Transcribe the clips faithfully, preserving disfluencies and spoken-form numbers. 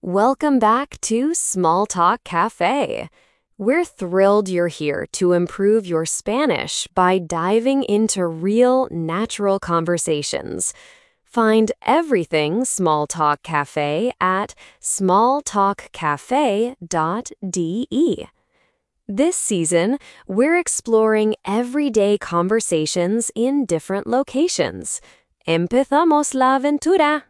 Welcome back to Small Talk Cafe. We're thrilled you're here to improve your Spanish by diving into real, natural conversations. Find everything Small Talk Cafe at small talk cafe dot d e. This season, we're exploring everyday conversations in different locations. Empezamos la aventura.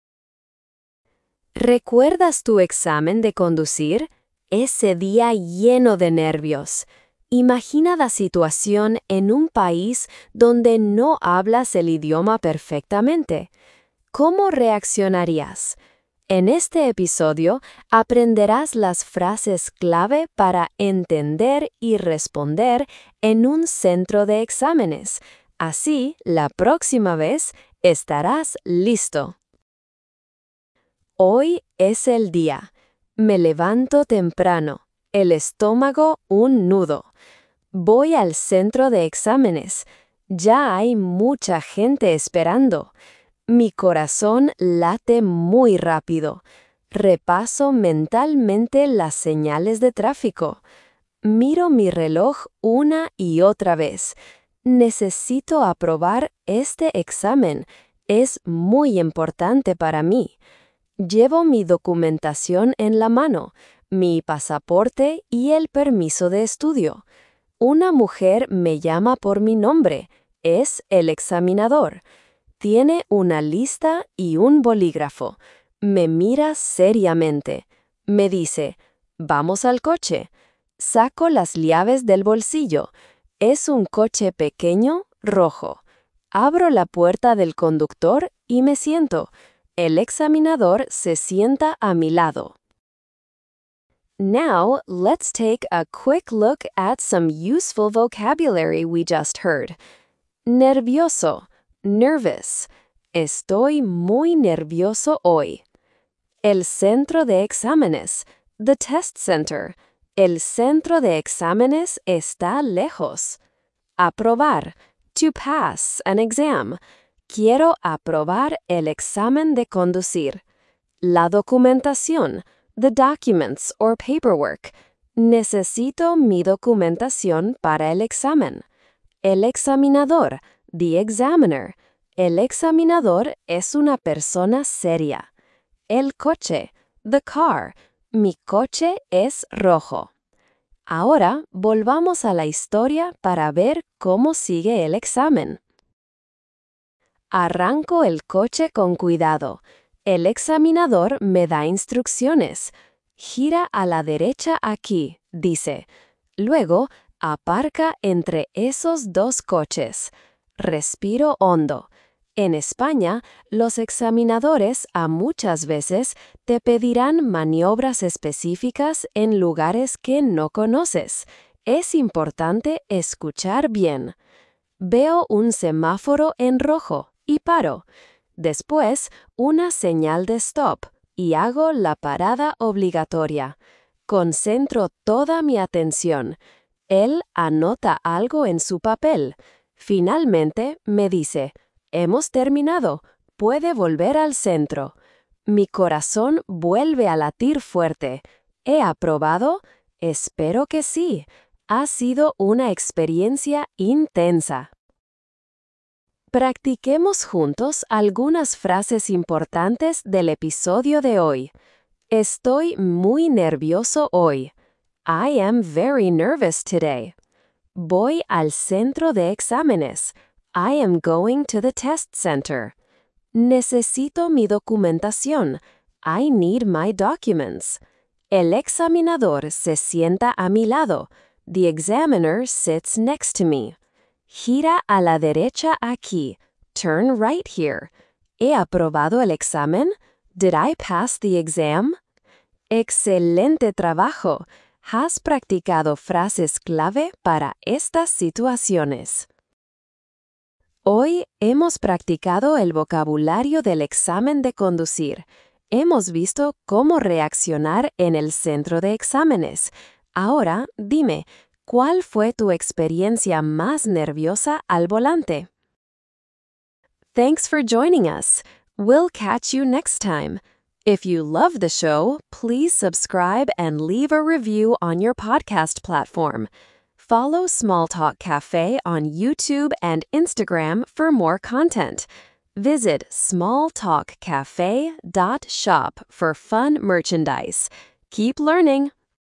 ¿Recuerdas tu examen de conducir? Ese día lleno de nervios. Imagina la situación en un país donde no hablas el idioma perfectamente. ¿Cómo reaccionarías? En este episodio aprenderás las frases clave para entender y responder en un centro de exámenes. Así, la próxima vez estarás listo. Hoy es el día. Me levanto temprano, el estómago un nudo. Voy al centro de exámenes. Ya hay mucha gente esperando. Mi corazón late muy rápido. Repaso mentalmente las señales de tráfico. Miro mi reloj una y otra vez. Necesito aprobar este examen. Es muy importante para mí. Llevo mi documentación en la mano, mi pasaporte y el permiso de estudio. Una mujer me llama por mi nombre. Es el examinador. Tiene una lista y un bolígrafo. Me mira seriamente. Me dice, «Vamos al coche». Saco las llaves del bolsillo. Es un coche pequeño, rojo. Abro la puerta del conductor y me siento. El examinador se sienta a mi lado. Now, let's take a quick look at some useful vocabulary we just heard. Nervioso, nervous. Estoy muy nervioso hoy. El centro de exámenes, the test center. El centro de exámenes está lejos. Aprobar, to pass an exam. Quiero aprobar el examen de conducir. La documentación, the documents or paperwork. Necesito mi documentación para el examen. El examinador, the examiner. El examinador es una persona seria. El coche, the car. Mi coche es rojo. Ahora volvamos a la historia para ver cómo sigue el examen. Arranco el coche con cuidado. El examinador me da instrucciones. Gira a la derecha aquí, dice. Luego, aparca entre esos dos coches. Respiro hondo. En España, los examinadores a muchas veces te pedirán maniobras específicas en lugares que no conoces. Es importante escuchar bien. Veo un semáforo en rojo y paro. Después, una señal de stop y hago la parada obligatoria. Concentro toda mi atención. Él anota algo en su papel. Finalmente, me dice, «Hemos terminado. Puede volver al centro». Mi corazón vuelve a latir fuerte. ¿He aprobado? Espero que sí. Ha sido una experiencia intensa. Practiquemos juntos algunas frases importantes del episodio de hoy. Estoy muy nervioso hoy. I am very nervous today. Voy al centro de exámenes. I am going to the test center. Necesito mi documentación. I need my documents. El examinador se sienta a mi lado. The examiner sits next to me. Gira a la derecha aquí. Turn right here. ¿He aprobado el examen? Did I pass the exam? Excelente trabajo. Has practicado frases clave para estas situaciones. Hoy hemos practicado el vocabulario del examen de conducir. Hemos visto cómo reaccionar en el centro de exámenes. Ahora, dime, ¿cuál fue tu experiencia más nerviosa al volante? Thanks for joining us. We'll catch you next time. If you love the show, please subscribe and leave a review on your podcast platform. Follow Small Talk Cafe on YouTube and Instagram for more content. Visit small talk cafe dot shop for fun merchandise. Keep learning.